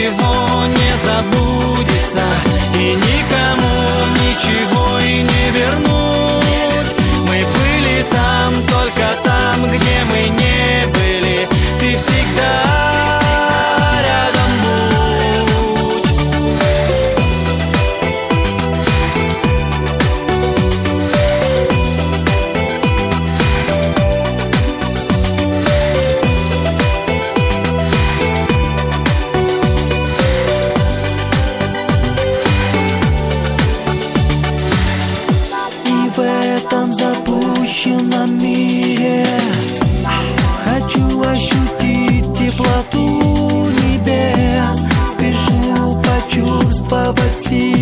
ничего не забудется, и никому ничего и не вернуть. Мы были там, только там, где мы не были. Ты всегда рядом будь. И в этом запущенном мире хочу ощутить теплоту небес. Спешу почувствовать силу